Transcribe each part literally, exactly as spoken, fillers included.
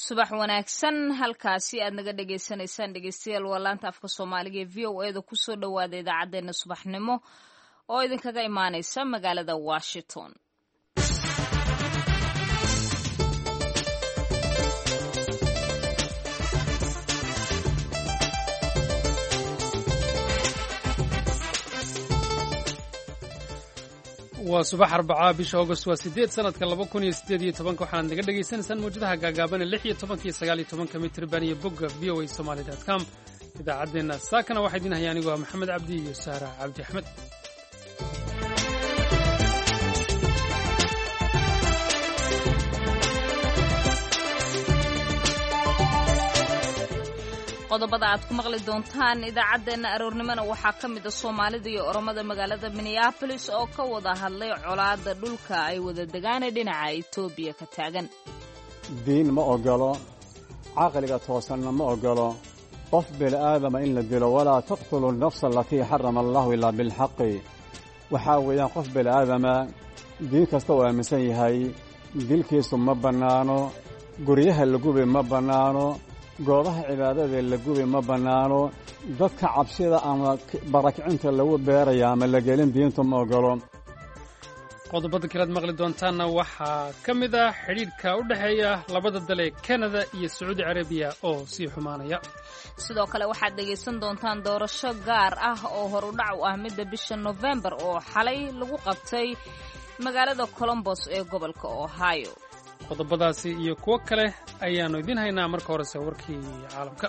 subax wanaagsan halkaasi aad naga dhagaysanaysaan dhegeystayaal waa laanta afka soomaaliga ee v o e da kusoo dhawaada idaacadeena subaxnimo oo idinkaga imaaneysa magaalada Washington. waa subax arbacaa bisha August waa sideed sanadka laba kun iyo siddeed iyo toban waxaad naga dhageysanaysaan mawjadaha gaagaaban lix iyo toban iyo sagaal iyo toban mitir baan iyo bogga v o a somali dot com idaacadeena saakana waxaa idin haya anigu Maxamed Cabdi iyo Saara Cabdi Axmed. qodobada aad ku maqli doontaan idaacadeena aroornimada waxaa ka mid ah Soomaalida iyo Oromada magaalada Minneapolis oo ka wada hadlay colaadda dhulka ay wada degaan dhinaca Itoobiya ka taagan. diin ma ogolo aqliga toosanna ma ogolo qof bil aadama in la dilo walaa taqtulu an-nafsa allati harrama Allahu illa bil haqqi waxa weeyaan qof bil aadama diin kasta oo aaminsan yahay dilkiisu ma banaano guryaha lagu be ma banaano goobaha cibaadada la gubi ma banaano dadka cabsida ama barakicinta lagu beerayaa ama la gelin diintu ma ogolo. qodobada kale aad maqli doontaana waxaa ka mid ah xidhiidhka u dhexeeya labada dal ee Canada iyo Saudi Arabia oo sii xumaanaya. sidoo kale waxaad dhageysan doontaan doorasho gaar ah oo hor u dhac u ah midda bisha November oo xalay lagu qabtay magaalada Columbus ee gobolka Ohio. qodobadaasi iyo kuwo kale ayaanu idin haynaa marka horese warkii caalamka.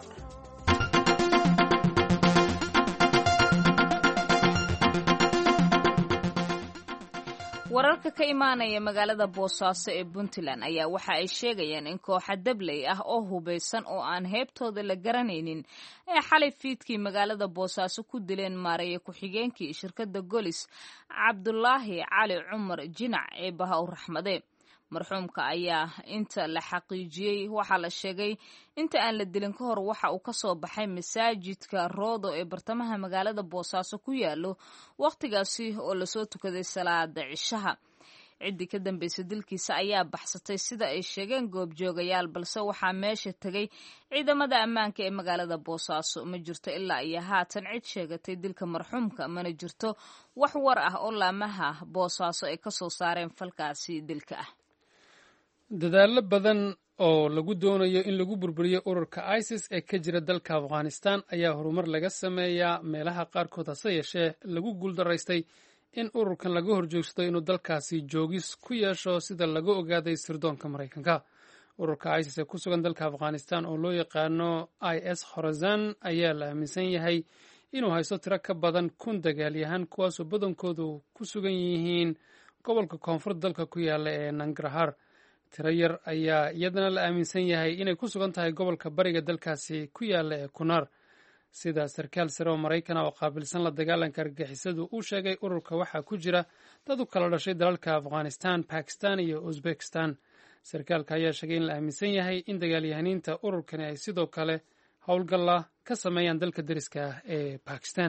wararka ka imaanaya magaalada Boosaaso ee Puntland ayaa waxa ay sheegayaan in koox dabley ah oo hubeysan oo aan heebtooda la garanaynin ee xalay fiidkii magaalada Boosaaso ku dileen maareeye ku-xigeenkii shirkadda Golis Cabdullaahi Cali Cumar Jinac ee Baha u Raxmade. marxuumka ayaa inta la xaqiijiyay waxa la sheegay inta aan la dilin ka hor waxa uu ka soo baxay masaajidka Roodo ee bartamaha magaalada Boosaaso ku yaalo waqtigaasi oo la soo tukaday salaada cishaha. cidii ka dambeysay dilkiisa ayaa baxsatay sida ay sheegeen goobjoogayaal balse waxaa meesha tagay ciidamada ammaanka ee magaalada Boosaaso. ma jirto ilaa iyo haatan cid sheegatay dilka marxuumka mana jirto wax war ah oo laamaha Boosaaso ay ka soo saareen falkaasi dilka ah. dadaallo badan oo lagu doonayo in lagu burburiyo ururka ISIS ee ka jira dalka Afghanistan ayaa horumar laga sameeyaa meelaha qaarkood hase yeeshee lagu guuldaraystay in ururkan laga horjoogsado inuu dalkaasi joogis ku yeesho sida laga ogaaday sirdoonka Mareykanka. ururka ISIS ee ku sugan dalka Afghanistan oo loo yaqaano I S Khorasan ayaa la aaminsan yahay inuu haysto tiro ka badan kun dagaalyahan kuwaasoo badankoodu ku sugan yihiin gobolka koonfurta dalka ku yaala ee Nangarhar. tiro yar ayaa iyadana la aaminsan yahay inay ku sugan tahay gobolka bariga dalkaasi ku yaala ee Kunar. sida sarkaal sare oo Mareykan oo qaabilsan la dagaalanka argagixisadu uu sheegay ururka waxaa ku jira dad u kala dhashay dalalka Afghanistan, Pakistan iyo Uzbekistan. sarkaalka ayaa sheegay in la aaminsan yahay in dagaalyahaniinta ururkani ay sidoo kale howlgalla ka sameeyaan dalka deriska ah ee Pakistan.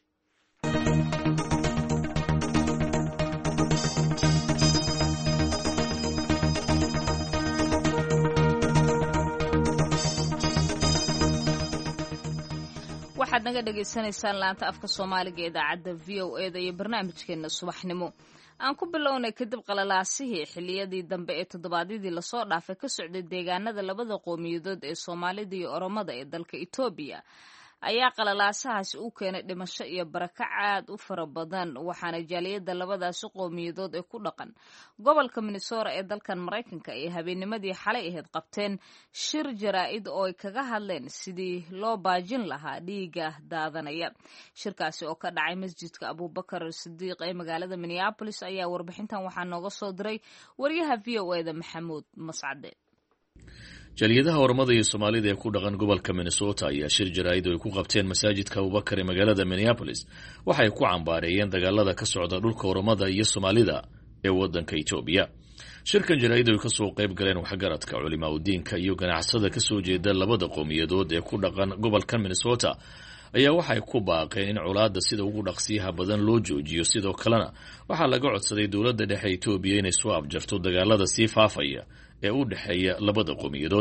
waxaad naga dhageysanaysaan laanta afka Soomaaliga ee idaacadda V O E da iyo barnaamijkeena subaxnimo. aan ku bilownay kadib qalalaasihii xilliyadii dambe ee toddobaadyadii lasoo dhaafay ka socday deegaanada labada qowmiyadood ee Soomaalida iyo Oromada ee dalka Itoobiya ayaa qalalaasahaasi u keenay dhimasho iyo barakac aad u fara badan waxaana jaaliyada labadaasi qowmiyadood ee ku dhaqan gobolka Minnesota ee dalkan Mareykanka ay habeennimadii xalay ahayd qabteen shir jaraa'id oo ay kaga hadleen sidii loo baajin lahaa dhiiga daadanaya. shirkaasi oo ka dhacay masjidka Abubakar Sidiiq ee magaalada Minneapolis ayaa warbixintan waxaa nooga soo diray wariyaha V O E da Maxamuud Mascade. jaaliyadaha Oromada iyo Soomaalida ee ku dhaqan gobolka Minnesota ayaa shir jaraa'id oo ay ku qabteen masaajidka Abubakar ee magaalada Minneapolis waxay ku cambaareeyeen dagaalada ka socda dhulka Oromada iyo Soomaalida ee wadanka Itoobiya. shirkan jaraa'id oo ka soo qayb galeen waxgaradka culimada diinka iyo ganacsada ka soo jeeda labada qowmiyadood ee ku dhaqan gobolka Minnesota ayaa waxay ku baaqeen in colaadda sida ugu dhaqsiyaha badan loo joojiyo. sidoo kalena waxaa laga codsaday dowladda dhexe Itoobiya inay soo afjarto dagaalada sii faafaya ee u dhexeeya labada qowmiyadood.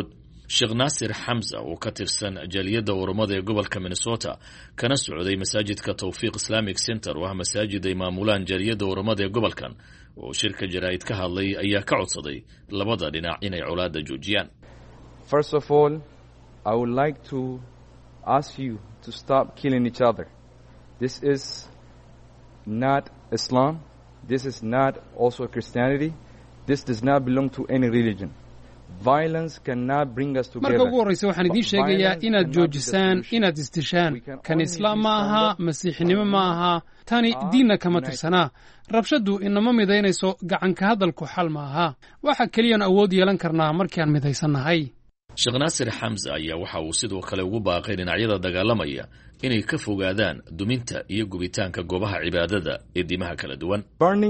sheekh naasir xamza oo ka tirsan jaaliyadda oromada ee gobolka minnesota kana socday masaajidka tawfiiq islamic center oo ah masaajid ay maamulaan jaaliyadda oromada ee gobolkan oo shirka jaraa'id ka hadlay ayaa ka codsaday labada dhinac inay colaadda joojiyaan. First of all, I would like to ask you to stop killing each other. This is not Islam. This is not also Christianity. This does not belong to any religion. Violence cannot bring us together. marka ugu horreysa waxaan idiin sheegayaa inaad joojisaan inaad istishaan kan islaam ma aha masiixnimo ma aha tani diinna kama tirsanaa rabshadu inama midaynayso gacanka hadalku xal ma aha waxa keliyaan awood yeelan karnaa markii aan midaysannahay. sheekh naasir xamza ayaa waxa uu sidoo kale ugu baaqay dhinacyada dagaalamaya inay ka fogaadaan duminta iyo gubitaanka goobaha cibaadada ee diimaha kala duwan.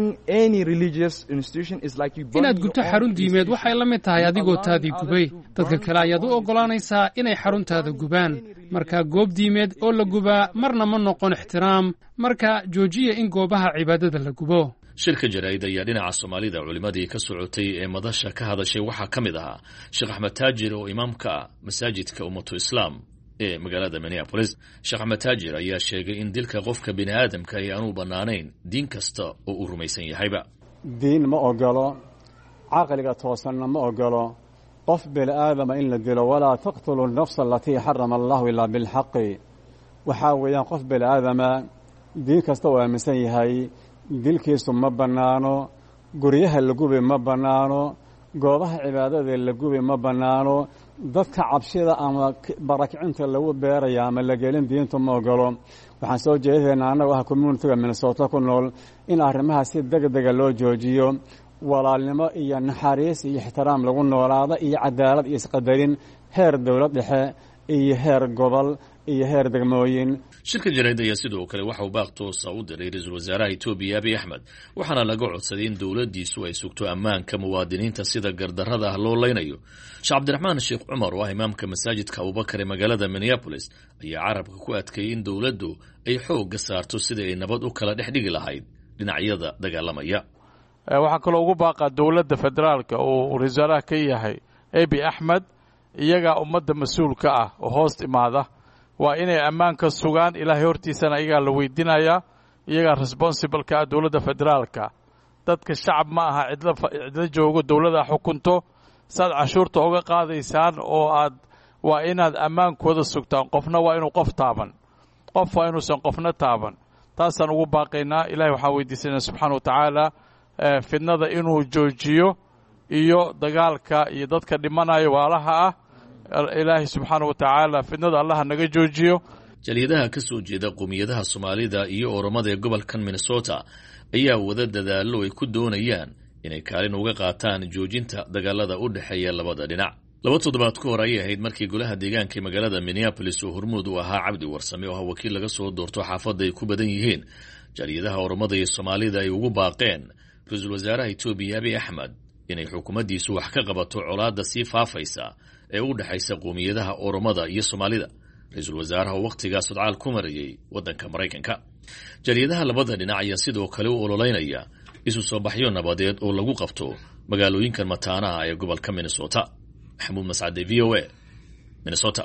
inaad gubto xarun diimeed waxay la mid tahay adigoo taadii gubay dadka kale ayaad u oggolaanaysaa inay xaruntaada gubaan marka goob diimeed oo la gubaa marna ma noqon ixtiraam marka joojiya in goobaha cibaadada la gubo. shirka jaraa'id ayaa dhinaca soomaalida culimadii ka socotay ee madasha ka hadashay waxaa ka mid ahaa sheekh axmed taajir oo imaamka ah masaajidka ummatu islaam ee magaalada minneapolis. sheekh axmed taajir ayaa sheegay in dilka qofka bini aadamka ay aanu bannaanayn diin kasta oo uu rumaysan yahayba. diin ma ogolo caqliga toosanna ma ogolo qof bini aadama in la dilo walaa taqtulu nafsa alatii xarama allahu ilaa bilxaqi. waxaa weeyaan qof bini aadama diin kasta uu aaminsan yahay dilkiisu ma bannaano guryaha la gubi ma bannaano goobaha cibaadada la gubi ma bannaano dadka cabshida ama barakicinta lagu beeraya ama la gelin diintu ma ogolo. waxaan soo jeedaynaa annagu ah communitiga minnesota ku nool in arrimaha si degdega loo joojiyo walaalnimo iyo naxariis iyo ixtiraam lagu noolaada iyo cadaalad iyo isqadarin heer dowlad dhexe iyo heer gobol iyo heer degmooyin. shirka jaraa'id ayaa sidoo kale waxa uu baaq toosa u diray ra-iisul wasaaraha Itoobiya Abiy Ahmed waxaana laga codsaday in dowladdiisu ay sugto ammaanka muwaadiniinta sida gardarrada ah loo leynayo. sheekh cabdiraxmaan sheekh cumar oo ah imaamka masaajidka abubakar ee magaalada minneapolis ayaa carabka ku adkeeyey in dowladdu ay xoogga saarto sidii ay nabad u kala dhex dhigi lahayd dhinacyada dagaalamaya. waxaa kaloo ugu baaqaa dowladda federaalka oo wasaaraha ka yahay Abiy Ahmed iyaga ummadda mas-uulka ah oo hoos imaada waa inay ammaanka sugaan ilaahay hortiisana iyagaa la weydiinayaa iyagaa responsible-ka ah dowladda federaalka. dadka shacab ma aha cidla cidla joogo dowladda xukunto saad cashuurta uga qaadaysaan oo aad waa inaad ammaankooda sugtaan qofna waa inuu qof taaban qof waa inuusan qofna taaban taasaan ugu baaqaynaa. ilaahay waxaan weydiisanaa subxaana wa tacaala fidnada inuu joojiyo iyo dagaalka iyo dadka dhimanaya waalaha ah ilaahay subxaana wa tacaala fidnada allaha naga joojiyo. jaaliyadaha ka soo jeeda qowmiyadaha soomaalida iyo oromada ee gobolkan minnesota ayaa wada dadaallo ay ku doonayaan inay kaalin uga qaataan joojinta dagaalada u dhexeeya labada dhinac. laba toddobaad ka hor ayay ahayd markii golaha deegaanka ee magaalada minneapolis oo hormuud u ahaa cabdi warsame oo ah wakiil laga soo doorto xaafadda ay ku badan yihiin jaaliyadaha oromada iyo soomaalida ay ugu baaqeen ra-iisul wasaaraha Itoobiya Abiy Ahmed inay xukuumaddiisu wax ka qabato colaadda sii faafaysa ee u dhexaysa qowmiyadaha oromada iyo soomaalida. ra-iisul wasaaraha oo wakhtigaas sodcaal ku marayay waddanka maraykanka. jaaliyadaha labada dhinac ayaa sidoo kale u ololeynaya isu soo baxyo nabadeed oo lagu qabto magaalooyinkan mataanaha ee gobolka minnesota. maxamuud mascade v o a minnesota.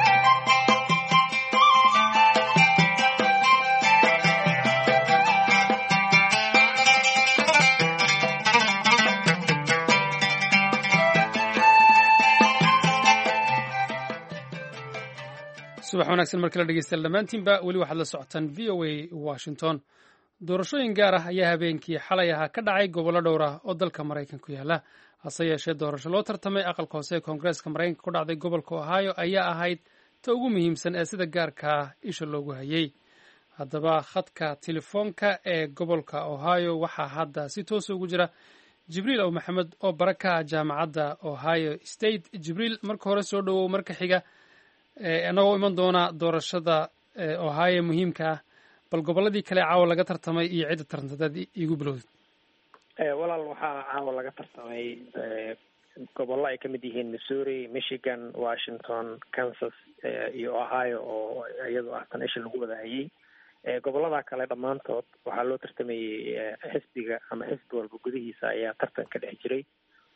subax wanaagsan markii la dhegeystayaal dhammaantiinba weli waxaad la socotaan v o a washington. doorashooyin gaar ah ayaa habeenkii xalay ahaa ka dhacay gobollo dhowr ah oo dalka maraykanka ku yaala hase yeeshee doorasho loo tartamay aqalka hoose ee koongareeska maraykanka ku dhacday gobolka ohio ayaa ahayd ta ugu muhiimsan ee sida gaarka ah isha loogu hayay. haddaba khadka telefoonka ee gobolka ohio waxaa hadda si toosa ugu jira jibriil ow maxamed oo bara ka ah jaamacadda ohio state. jibriil marka hore soo dhowow marka xiga annagoo iman doona doorashada ohio muhiimka ah bal gobolladii kale caawa laga tartamay iyo cidda tartantadaad iigu bilowdid. walaal waxaa caawa laga tartamay gobollo ay ka mid yihiin missouri, michigan, washington, kansas iyo ohio oo iyadoo ah tan isha lagu wada hayay. gobollada kale dhammaantood waxaa loo tartamayey xisbiga ama xisbi walba gudihiisa ayaa tartan ka dhex jiray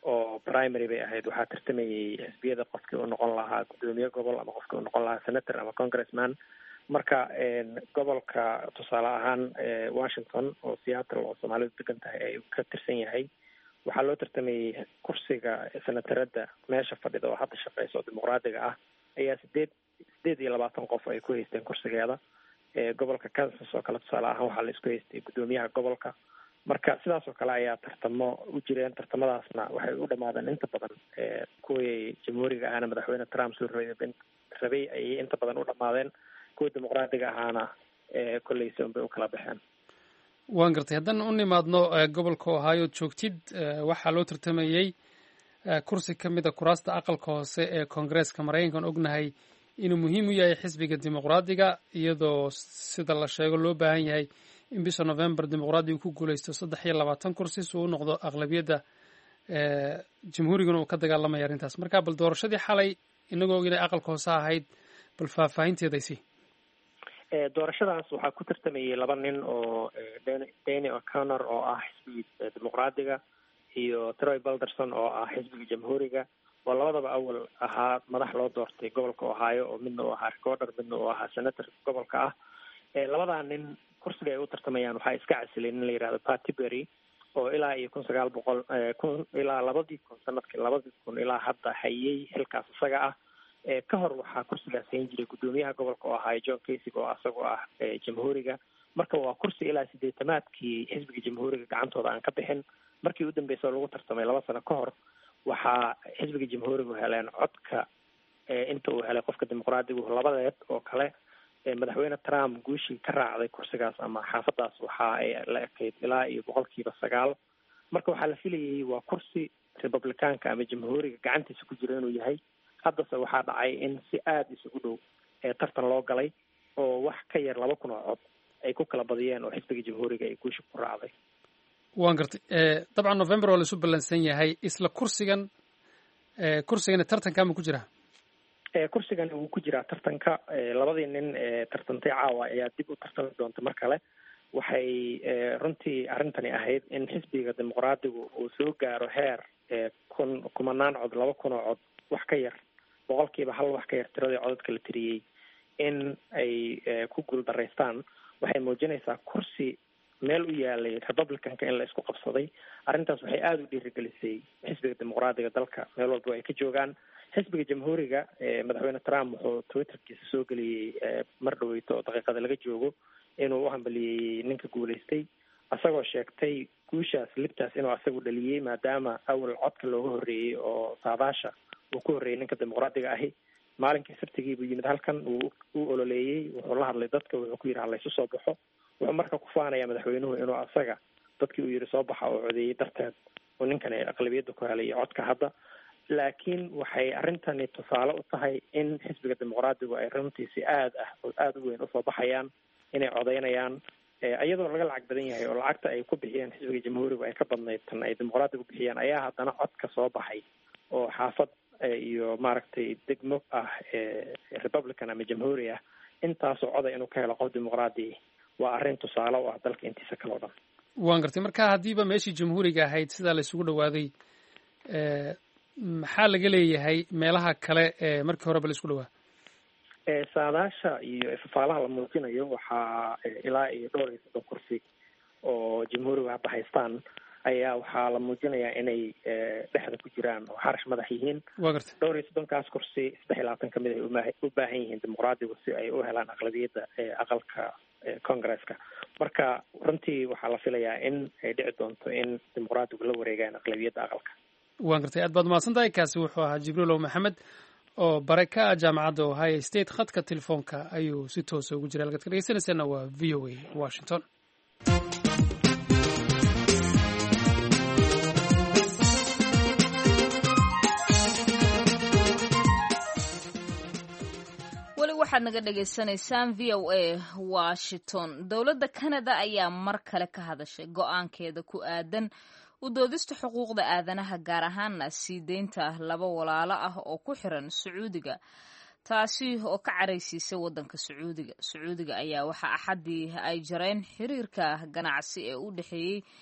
oo primary bay ahayd waxaa tartamayay xisbiyada qofkii u noqon lahaa guddoomiye gobol ama qofkii u noqon lahaa senator ama congressman. marka gobolka tusaale ahaan washington oo seattle oo soomaalidu degan tahay ay ka tirsan yahay waxaa loo tartamayay kursiga senatarada meesha fadhida oo hadda shaqeysa oo dimuqraadiga ah ayaa sideed sideed iyo labaatan qof ay ku haysteen kursigeeda. gobolka kansas oo kale tusaale ahaan waxaa la isku haystay guddoomiyaha gobolka. marka sidaas oo kale ayaa tartamo u jireen. tartamadaasna waxay u dhamaadeen inta badan kuwii jamhuuriga ahana madaxweyne trump soo rabay rabay ayay inta badan u dhamaadeen. kuwa dimuqraadiga ahaana kolleysa unbay u kala baxeen. waan gartay. haddaan u nimaadno gobolka ohio joogtid waxaa loo tartamayey kursi ka mid a kuraasta aqalka hoose ee koongareeska maraykankan ognahay inuu muhiim u yahay xisbiga dimuqraadiga iyadoo sida la sheego loo baahan yahay in bisha november dimuqraadigu ku guuleysto saddex iyo labaatan kursi si uu u noqdo aqlabiyadda jamhuurigana uu ka dagaalamaya arrintaas. marka bal doorashadii xalay inagoo og inay aqalka hoose ahayd bal faahfaahinteedaysi. doorashadaas waxaa ku tartamayay laba nin oo Danny O'Connor oo ah xisbiga dimuqraadiga iyo Troy Balderson oo ah xisbiga jamhuuriga oo labadaba awal ahaa madax loo doortay gobolka Ohio oo midna uu ahaa recorder midna uu ahaa senator gobolka ah. labadaa nin kursiga ay u tartamayaan waxaa iska casileen in la yihahdo Pat Tiberi oo ilaa iyo kun sagaal boqol kun ilaa labadii kun sanadkii labadii kun ilaa hadda hayay xilkaas isaga ah. ka hor waxaa kursigaas hayn jiray guddoomiyaha gobolka oo ahaa John Kasich oo asagoo ah jamhuuriga. marka waa kursi ilaa sideetamaadkii xisbiga jamhuuriga gacantooda aan ka bixin. markii u dambeysay oo lagu tartamay laba sano ka hor waxaa xisbiga jamhuurigu heleen codka inta uu helay qofka dimuqraadigu labadeed oo kale. madaxweyne Trump guushii ka raacday kursigaas ama xaafadaas waxa ay la ekayd ilaa iyo boqolkiiba sagaal. marka waxaa la filayay waa kursi republicaanka ama jamhuuriga gacantiisa ku jira inuu yahay. haddase waxaa dhacay in si aada isugu dhow tartan loo galay oo wax ka yar laba kun oo cod ay ku kala badiyeen oo xisbiga jamhuuriga ay guusha ku raacday. waan gartay. dabcan november waa laisu ballansan yahay isla kursigan kursigana tartanka ma ku jira? kursigani wuu ku jiraa tartanka. labadii nin tartantay caawa ayaa dib u tartami doonta mar kale. waxay runtii arrintani ahayd in xisbiga dimuqraadigu uu soo gaaro heer kun kumanaan cod laba kun oo cod wax ka yar boqolkiiba hal wax ka yar tiradii codadka la tiriyey in ay ku guuldaraystaan. waxay muujinaysaa kursi meel u yaalay republicanka in la isku qabsaday. arrintaas waxay aada u dhiirigelisay xisbiga dimuqraadiga dalka meel walba ay ka joogaan. xisbiga jamhuuriga madaxweyne Trump wuxuu twitterkiisa soo geliyey mar dhaweyto oo daqiiqada laga joogo inuu u hambaliyey ninka guuleystay asagoo sheegtay guushaas libtaas inuu asagu dhaliyey maadaama awal codka looga horreeyey oo saadaasha uu ku horreeyey ninka dimuqraadiga ahi. maalinkii sabtigii buu yimid halkan uu u ololeeyey wuxuu la hadlay dadka wuxuu ku yidhi halaysu soo baxo. wuxuu marka ku faanayaa madaxweynuhu inuu asaga dadkii uu yidhi soo baxa oo codeeyey darteed oo ninkan ay aqlabiyadda ku helay codka hadda. laakiin waxay arrintani tusaale u tahay in xisbiga dimuqraadigu ay runtii si aad ah oo aada u weyn usoo baxayaan inay codeynayaan iyadoo laga lacag badan yahay oo lacagta ay ku bixiyeen xisbiga jamhuurigu ay ka badnayd tan ay dimuqraadigu bixiyeen ayaa haddana codka soo baxay oo xaafad iyo maaragtay degmo ah republican ama jamhuuri ah intaasoo coday inuu ka helo qof dimuqraadi waa arrin tusaale u ah dalka intiisa kale o dhan. waan gartay. marka haddiiba meeshii jamhuuriga ahayd sidaa la isugu dhawaaday maxaa laga leeyahay meelaha kale ee markii horeba la isku dhawaa? saadaasha iyo ifafaalaha la muujinayo waxaa ilaa iyo dhowr iyo soddon kursi oo jamhuuriga hadda haystaan ayaa waxaa la muujinayaa inay dhexda ku jiraan oo xarash madax yihiin. waa gartay. dhowr iyo soddonkaas kursi saddex iyo labaatan kamid ay uma u baahan yihiin dimuqraadigu si ay u helaan aqlabiyadda aqalka congresska. marka runtii waxaa la filayaa in ay dhici doonto in dimuqraadigu la wareegaan aqlabiyadda aqalka. waan gartay. aad baad umahadsan tahay. kaasi wuxuu ahaa jibriilow maxamed oo bare ka ah jaamacadda ohio state. khadka telefoonka ayuu si toosa ugu jiray. halkaad ka dhegeysanaysaana waa v o a washington. weli waxaad naga dhagaysanaysaan v o a washington. dowladda canada ayaa mar kale ka hadashay go-aankeeda ku aadan u doodista xuquuqda aadanaha gaar ahaana sii deynta laba walaalo ah oo ku xiran sacuudiga taasi oo ka caraysiisay waddanka sacuudiga. sacuudiga ayaa waxaa axaddii ay jareen xiriirka ganacsi ee u dhexeeyey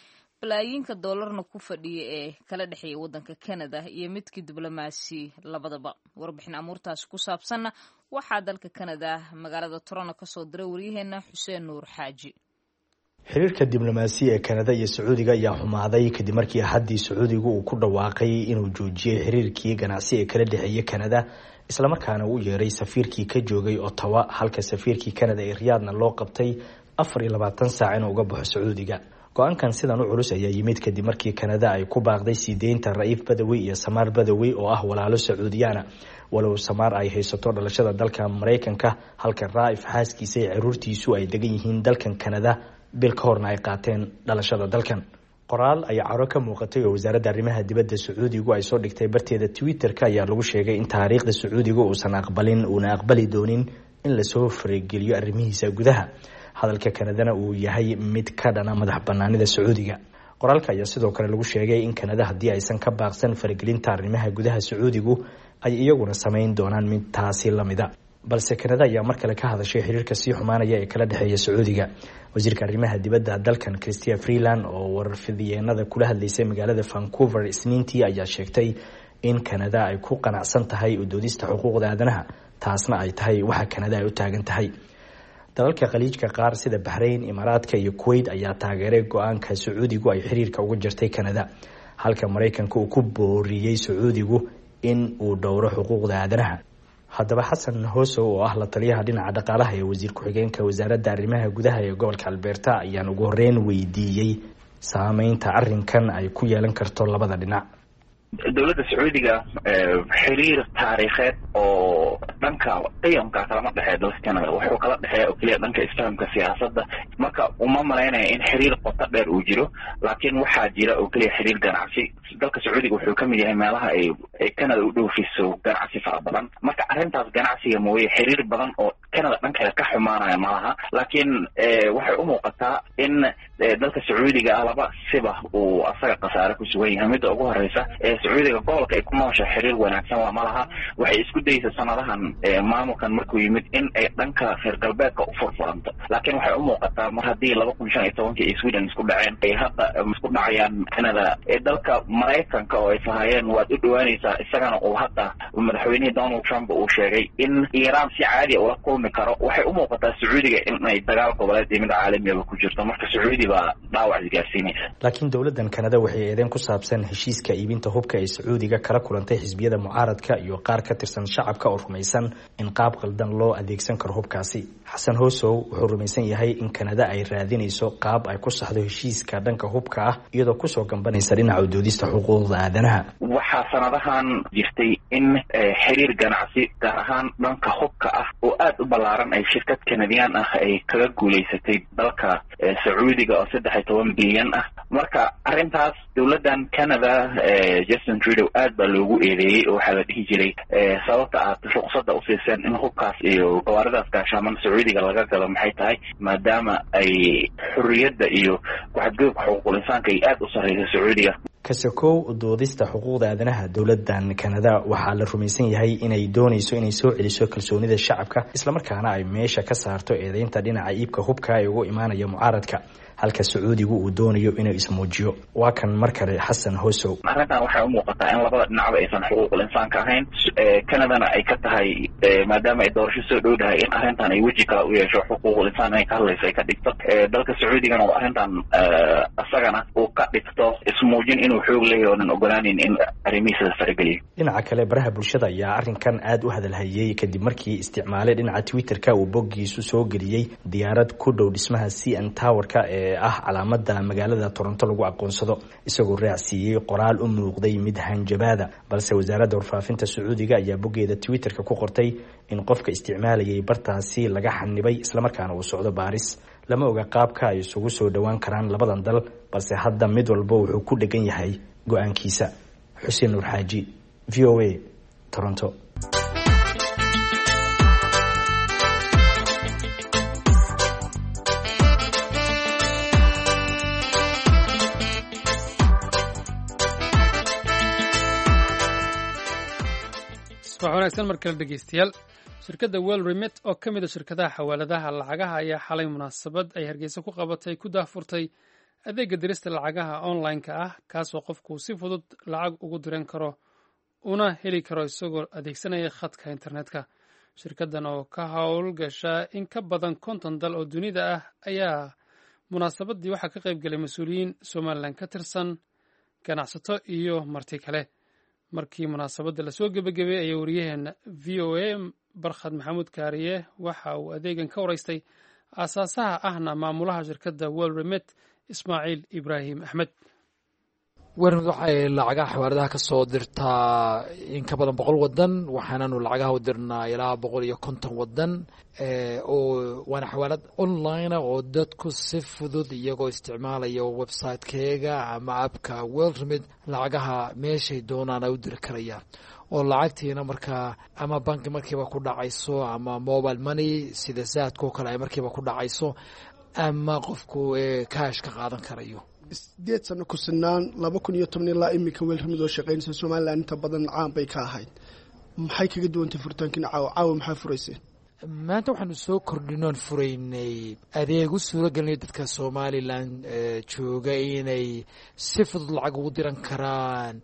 balaayiinka doolarna ku fadhiya ee kala dhexeeya waddanka Canada iyo midkii diblomaasi labadaba. Warbixin amuurtaasi ku saabsanna waxaa dalka Canada magaalada Toronto ka soo diray waryaheena Xuseen Nuur Xaaji. xiriirka diblomaasi ee Canada iyo Sacuudiga ayaa xumaaday kadib markii haddii Sacuudigu uu ku dhawaaqay inuu joojiyay xiriirkii ganacsi ee kala dhexeeya Canada isla markaana uu yeeray safiirkii ka joogay Ottawa halka safiirkii Canada ee Riyadhna loo qabtay afar iyo labaatan saac inuu uga baxo Sacuudiga. go-aankan sidan u culus ayaa yimid kadib markii Canada ay ku baaqday siideynta Raif Badawi iyo Samar Badawi oo ah walaalo Sacuudiyana walow Samar ay haysato dhalashada dalka Mareykanka halka Raif xaaskiisa iyo caruurtiisu ay degan yihiin dalkan Canada bil ka horna ay qaateen dhalashada dalkan. qoraal ay caro ka muuqatay oo wasaaradda arrimaha dibadda Sacuudigu ay soo dhigtay barteeda Twitter-ka ayaa lagu sheegay in taariikhda Sacuudiga uusan aqbalin una aqbali doonin in la soo farageliyo arrimihiisa gudaha hadalka Canada uu yahay mid ka dhana madax banaanida Sacuudiga. qoraalka ayaa sidoo kale lagu sheegay in Canada haddii aysan ka baaqsan faragelinta arrimaha gudaha Sacuudigu ay iyaguna sameyn doonaan mid taasi lamida. balse Canada ayaa mar kale ka hadashay xiriirka sii xumaanaya ee kala dhexeeya Sacuudiga. wasiirka arrimaha dibadda dalkan Chrystia Freeland oo warfidiyeenada kula hadlaysay magaalada Vancouver Isniintii ayaa sheegtay in Canada ay ku qanacsan tahay u doodista xuquuqda aadanaha taasna ay tahay waxa Canada ay u taagan tahay. dalalka khaliijka qaar sida Bahrain, Imaaraadka iyo Kuwait ayaa taageeray go-aanka Sacuudigu ay xiriirka uga jirtay Canada halka Mareykanka uu ku booriyay Sacuudigu in uu dhowro xuquuqda aadanaha. haddaba Xasan Hoosow oo ah la taliyaha dhinaca dhaqaalaha ee wasiir ku-xigeenka wasaaradda arrimaha gudaha ee gobolka Alberta ayaan ugu horeyn weydiiyey saameynta arrinkan ay ku yeelan karto labada dhinac. dowladda Sacuudiga xiriir taariikheed oo dhanka qiyamka kala dhexeeya dalka Canada wuxuu kala dhexeeyaa oo kaliya dhanka islaamka siyaasadda marka uma maleynaya in xiriir qoto dheer uu jiro laakiin waxaa jira oo kaliya xiriir ganacsi. dalka Sacuudiga wuxuu ka mid yahay meelaha ay ay Canada u dhoofiso ganacsi fara badan marka arrintaas ganacsiga mooye xiriir badan oo Canada dhankeeda ka xumaanaya malaha laakiin waxay u muuqataa in dalka Sacuudiga laba siba uu asaga qasaare ku sugan yahay. midda ugu horeysa Sacuudiga gobolka ay ku nooshahay xiriir wanaagsan waa malaha waxay isku dayaysaa sanadahan maamulkan markuu yimid in ay dhanka reer galbeedka u furfuranto laakiin waxay u muuqataa mar haddii laba kun shan iyo tobankii ay Sweden isku dhaceen ay hadda isku dhacayaan Canada ee dalka Mareykanka oo ay fahayeen waad u dhawaanaysaa isagana uu hadda madaxweynihii Donald Trump uu sheegay in Iran si caadi ah ula kulmi karo waxay u muuqataa Sacuudiga in ay dagaal goboleed iyo mid caalami ah ku jirto marka Sacuudi baa dhaawac gaarsiinaysa. laakiin dowladdan Canada waxay eedeyn ku saabsan heshiiska iibinta hubka ay Sacuudiga kala kulantay xisbiyada mucaaradka iyo qaar ka tirsan shacabka oo rumaysan in qaab qaldan loo adeegsan karo hubkaasi. Xasan Hoosow wuxuu rumaysan yahay in Canada ay raadinayso qaab ay ku saxdo heshiiska dhanka hubka ah iyadoo kusoo gambanaysa dhinaca u doodista xuquuqda aadanaha. waxaa sanadahan jirtay in xiriir ganacsi gaar ahaan dhanka hubka ah oo aad u ballaaran ay shirkad Canadian ah ay kaga guuleysatay dalka Sacuudiga oo saddex iyo toban bilyan ah marka arrintaas dowladdan Canada Justin Trudeau aad baa loogu eedeeyay oo waxaa la dhihi jiray sababta aad ruqsadda u siiseen in hubkaas iyo gawaaridaas gaashaaman Sacuudiga laga galo maxay tahay maadaama ay xurriyadda iyo ku-xadgudubka xuquuqul insaanka ay aad u sarreysay Sacuudiga. kasakow doodista xuquuqda aadanaha dowladdan Canada waxaa la rumaysan yahay inay doonayso inay soo celiso kalsoonida shacabka isla markaana ay meesha ka saarto eedeynta dhinaca iibka hubka ee ugu imaanaya mucaaradka halka Sacuudigu uu doonayo inuu ismuujiyo. waa kan mar kale Xasan Hoosow. arrintan waxay u muuqataa in labada dhinacba aysan xuquuqul insaanka ahayn Canadana ay ka tahay maadaama ay doorasho soo dhowdahay in arrintan ay weji kale u yeesho xuquuqul insaan ay ka hadlayso ay ka dhigto dalka Sacuudigana oo arrintan asagana uu ka dhigto ismuujin inuu xoog leeyahay oonan ogolaanin in arrimihiisa farageliyo. dhinaca kale baraha bulshada ayaa arrinkan aad u hadalhayay kadib markii isticmaalay dhinaca Twitter-ka uu boggiisu soo geliyay diyaarad ku dhow dhismaha C N Tower-ka ee ah calaamada magaalada Toronto lagu aqoonsado isagoo raacsiiyay qoraal u muuqday mid hanjabaada balse wasaaradda warfaafinta Sacuudiga ayaa boggeeda Twitter-ka ku qortay in qofka isticmaalayay bartaasi laga xanibay isla markaana uu socdo baaris. lama oga qaabka ay isugu soo dhawaan karaan labadan dal balse hadda mid walba wuxuu ku dhagan yahay go'aankiisa. Xuseen Nuur Xaaji, V O A, Toronto. subax wanaagsan mar kale dhegeystayaal. shirkadda Well Remit oo ka mid ah shirkadaha xawaaladaha lacagaha ayaa xalay munaasabad ay Hargeysa ku qabatay ku daafurtay adeegga dirista lacagaha online-ka ah kaasoo qofku si fudud lacag ugu diran karo una heli karo isagoo adeegsanaya khadka internetka. shirkaddan oo ka howlgasha in ka badan konton dal oo dunida ah ayaa munaasabaddii waxaa ka qayb galay mas-uuliyiin somalilan ka tirsan, ganacsato iyo marti kale. markii munaasabadda lasoo gebagabeeyey ayaa wariyaheena v o a barkhad maxamuud kaariye waxa uu adeegan ka waraystay aasaasaha ahna maamulaha shirkadda world remit ismaaciil ibraahim axmed. wermid waxay lacagaha xawaaradaha ka soo dirtaa in ka badan boqol wadan, waxaananu lacagaha u dirnaa ilaa boqol iyo konton wadan, oo waana xawaalad online oo dadku si fudud iyagoo isticmaalaya website-keega ama abka world remit lacagaha meeshay doonaan ay u diri karayaan, oo lacagtiina markaa ama banki markiiba ku dhacayso ama mobile money sida zaadkoo kale ay markiiba ku dhacayso ama qofku kaash ka qaadan karayo. sideed sano ku sinaan laba kun iyo toban ilaa iminka weel remid oo shaqaynaysa somalilan inta badan caan bay ka ahayd. maxay kaga duwantay furitaankiina caawa caawa maxaa furayseen? maanta waxaanu soo kordhinoon furaynay adeeg u suuro gelinay dadka somalilan jooga inay si fudud lacag ugu diran karaan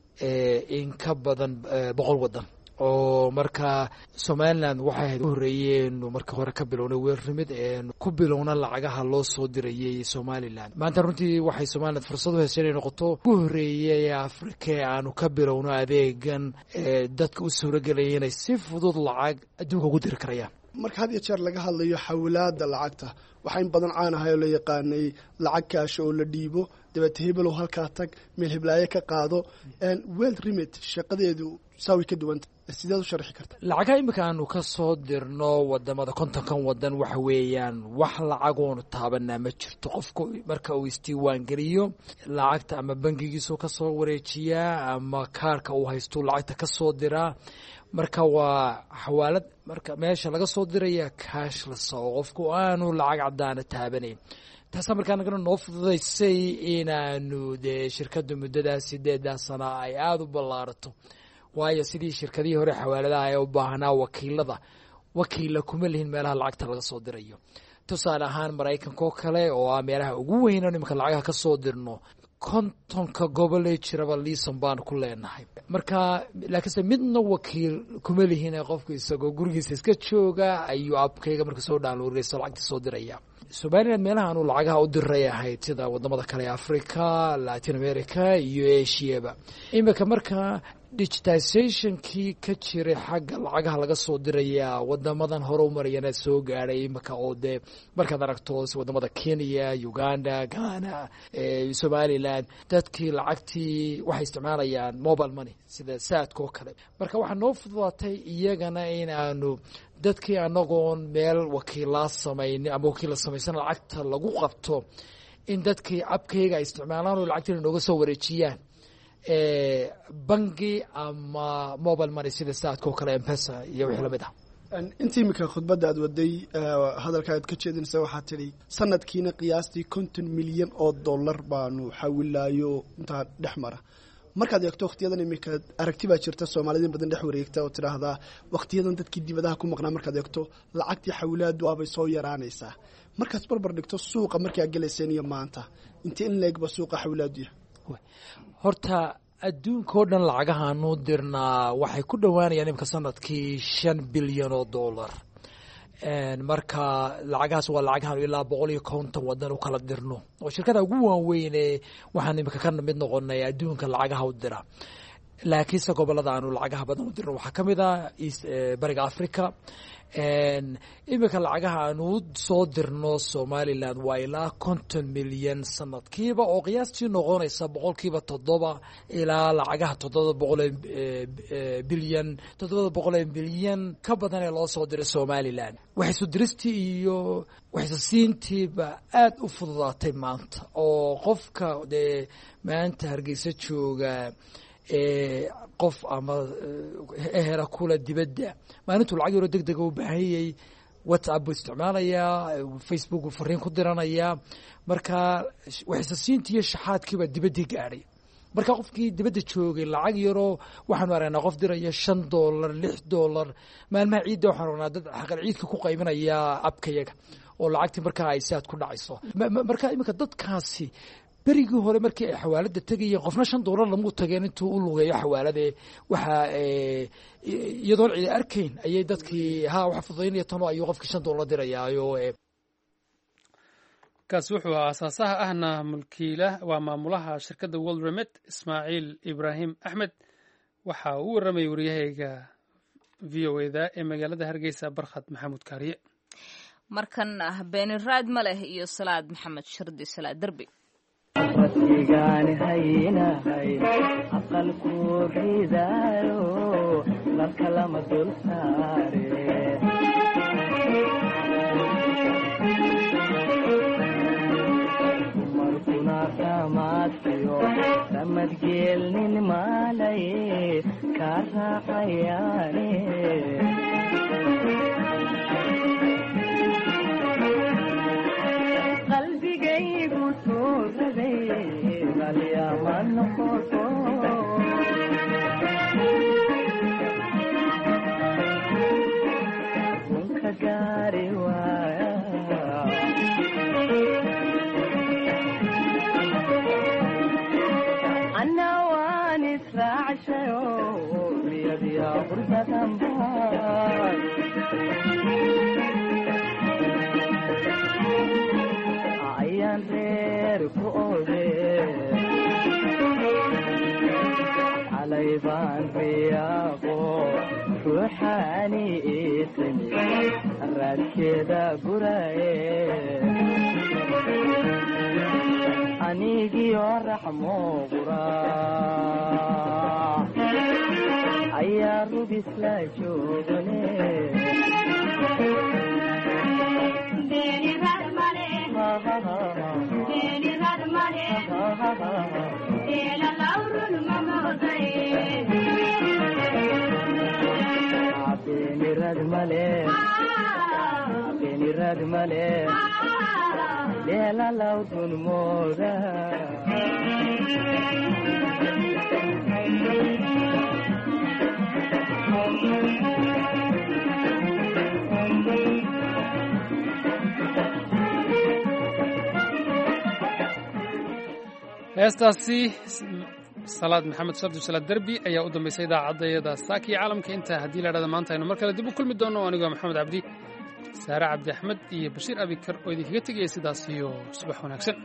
in ka badan boqol wadan, oo marka somalilan waxay ahayd u horeeyeen marka hore ka bilownay weel remid ku bilowna lacagaha loo soo dirayay somalilan. maanta runtii waxay somalilan fursad u heshay inay noqoto u horeeyay ee afrika ee aanu ka bilowno adeegan dadka u suuragelaya inay si fudud lacag adduunka ugu diri karayaan. marka had iyo jeer laga hadlayo xawilaada lacagta waxaa in badan caan ahay oo la yaqaanay lacag kaasho oo la dhiibo dabeete hebel oo halkaa tag meel heblaaye ka qaado. world remit shaqadeedu saa way ka duwanta, sideed u sharxi karta? lacagaha imika aanu ka soo dirno wadamada kontonkan wadan waxa weeyaan wax lacagoonu taabanaa ma jirto. qofku marka uu isdiiwaan geliyo lacagta ama bangigiisu ka soo wareejiyaa ama kaarka uu haysto lacagta ka soo diraa. marka waa xawaalad marka meesha laga soo diraya cashless oo qofku aanu lacag cadaana taabanayn. taasaa markaa nagana noo fududaysay inaanu dee shirkadda muddadaas sideedaa sana ay aada u ballaarato, waayo sidii shirkadihii hore xawaaladaha ee u baahnaa wakiilada wakiilla kuma lihin meelaha lacagta laga soo dirayo. tusaale ahaan maraykanka oo kale oo ah meelaha ugu weyn oo nimanka lacagaha ka soo dirno kontonka gobolee jiraba liisan baanu ku leenahay. marka laakiinse midna wakiil kuma lihin qofku isagoo gurigiisa iska jooga ayuu abkayga marka soo downloadayso lacagta soo diraya. somaliland meelaha aanu lacagaha u diray ahayd sida wadamada kale ee africa, latin america iyo asiaba. imika marka digitizationkii ka jiray xagga lacagaha laga soo diraya wadamadan hore u marayana soo gaadhay imika oo dee markaad aragto wadamada kenya, uganda, ghana, somaliland dadkii lacagtii waxay isticmaalayaan mobile money sida saadka oo kale. marka waxaa noo fududaatay iyagana in aanu dadkii anagoon meel wakiilaa samaynin ama wakiilla samaysan lacagta lagu qabto in dadkii abkayga ay isticmaalaan oo lacagtiina nooga soo wareejiyaan bangi ama mobile money sida saadka oo kale mpesa iyo wixii lamid ah. inta imika khudbadda aad waday hadalka aad ka jeedinaysa waxaa tidhi sanadkiina qiyaastii konton milyan oo dollar baanu xawilaayo intaa dhex mara. markaad eegto wakhtiyadan imika aragti baa jirta soomaalida in badan dhex wareegta oo tidhaahdaa wakhtiyadan dadkii dibadaha ku maqnaa markaad eegto lacagtii xawilaadu abay soo yaraanaysaa. markaad barbar dhigto suuqa markii aad galayseen iyo maanta intee in leegba suuqa xawilaadu yahay? horta adduunka oo dhan lacagahaanu dirnaa waxay ku dhowaanayaan imika sanadkii shan bilyan oo dollar. marka lacagahaas waa lacagahaanu ilaa boqol iyo konton wadan u kala dirno, oo shirkada ugu waaweyne waxaan imika ka mid noqonay adduunka lacagaha u dira. laakiinse gobolada aanu lacagaha badan u dirno waxaa ka mid ah bariga africa. imika lacagaha aanu soo dirno somaliland waa ilaa konton milyan sanadkiiba, oo qiyaastii noqonaysa boqolkiiba toddoba ilaa lacagaha toddobada boqol bilyan toddobada boqol bilyan ka badan ee loo soo diray somaliland. waxaysu diristii iyo waxaysu siintiiba aada u fududaatay maanta, oo qofka dee maanta hargeysa jooga qof ama ehera kula dibadda maalintuu lacag yaroo deg dega u baahanyay whatsapp buu isticmaalayaa, facebook buu fariin ku diranayaa. marka waxaysa iyo shaxaadkiibaa dibaddii gaadhay. marka qofkii dibadda joogay lacag yaroo waxaanu aragnaa qof diraya shan dollar lix dollar maalmaha ciidda waxaanu aragnaa dad xaqal ciidka ku qaybinaya abkayaga oo lacagtii markaa ay saad ku dhacayso marka iminka dadkaasi berigii hore markii ay xawaalada tegayeen qofna shan doolar lamuu tageen intuu u lugeeyo xawaalade waxaa iyadoon cidi arkayn ayay dadkii ha waxa fudaynaya tanoo ayuu qofkii shan doolar dirayaayo kaas wuxuu aasaasaha ahna mulkiila waa maamulaha shirkadda World Remit Ismaaciil Ibrahim Axmed waxa uu warramay wariyahayga V O A da ee magaalada Hargeysa Barkhad Maxamuud Kaariye markan ah Beeni Raad Maleh iyo Salaad Maxamed Shardi Salaad Darbi Rasigaan haynahay aqalku ridaayo la kalama dul saare markuna kamaadkiyo samadgeelnin maalaye ka raacayaane qalbigaygu tuuraday qalyaama noqoto runka gaari waaya anna waan israacshayo riyadiya qurbadanbaan ayaan reer ku ode calay baan riyaaqo ruuxaani iitani raadkeeda guraye anigiyo raxmo quraa ayaa rubis la joogane Benirad male Benirad male Lela laudun moda heestaasi Salaad Maxamed Shardi Salaad Darbi ayaa u dambeysay idaacadayada saaki caalamka inta haddii la dhada maanta aynu mar kale dib u kulmi doono anigoo Maxamed Cabdi Saara Cabdi Axmed iyo Bashiir Abikar oo idinkaga tegaya sidaas iyo subax wanaagsan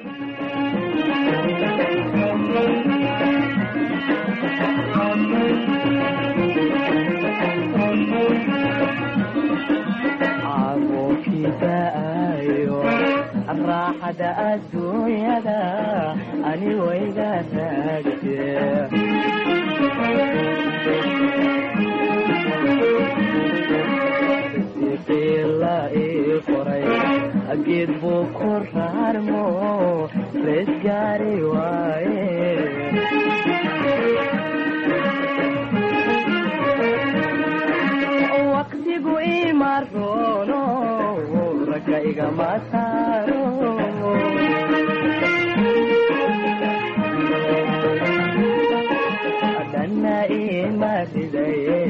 الراحة الدنيا دا أني ويدا ساكتي سيقي الله إقرأي أجد بكر هرمو رزقاري واي وقتي قوي مرونو ركايغا ماتارو أدنى إيما سيدايه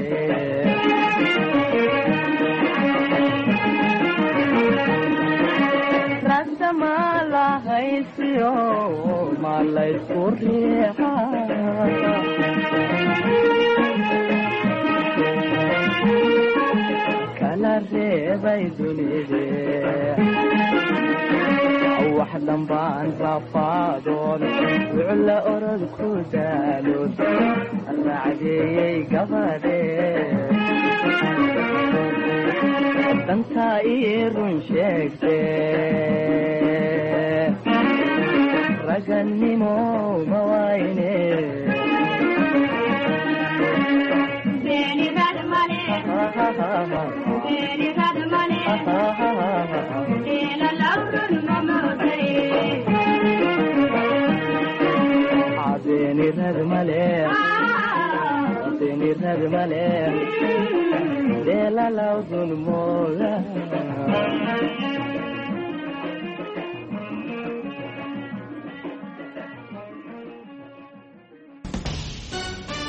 راسا ما لا هيسيو ما لا يسكريها كلا ريباي دونيدي واحدا بان رفاضون وعلى أرد كودالون الرعدي قبادي انتا ايرون شيكتي رقني مو موايني بيني بعد مالي بيني بعد مالي إلى الأرض المموتي عبيني بعد مالي عبيني بعد مالي إلى الأرض المموتي